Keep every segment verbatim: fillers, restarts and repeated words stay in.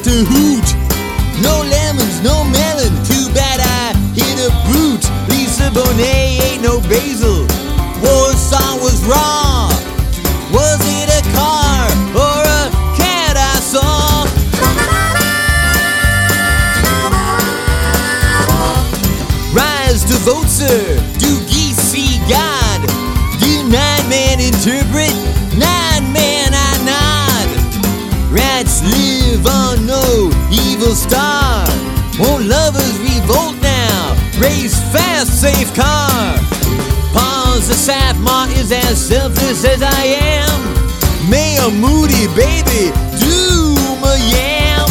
to hoot. No lemons, no melon, too bad I hit a boot. Lisa Bonet ain't no basil. Warsaw was raw. Was it a car or a cat I saw? Rise to vote, sir. Do geese see God? Do nine men interpret? Nine men I nod. Rats live on no evil star. Won't lovers revolt now? Race fast, safe car. Pause the Saffmar is as selfless as I am. May a moody baby doom a yam.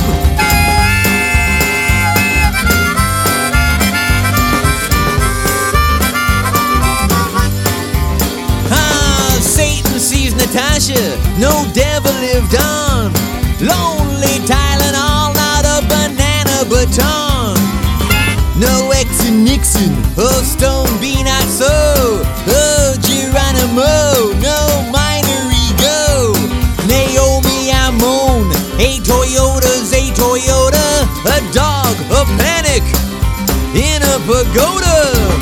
Ah, Satan sees Natasha, no devil lived on. Lonely Tylenol, not a banana baton. No X and Nixon, oh Stone be not so. Oh Geronimo, no minor ego. Naomi Amon, a Toyota's a Toyota. A dog, a panic, in a pagoda.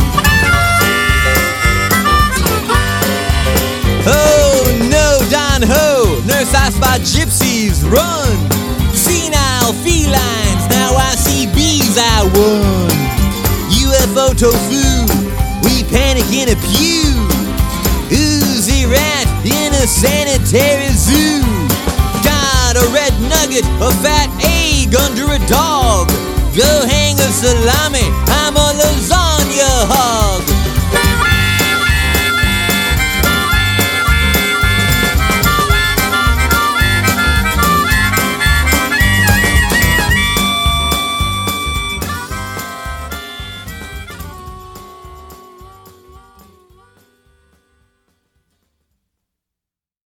Oh no, Don Ho, nurse I spot gypsies, run. Senile felines, now I see bees I won. U F O tofu, we panic in a pew. Oozy rat in a sanitary zoo. Got a red nugget, a fat egg under a dog. Go hang a salami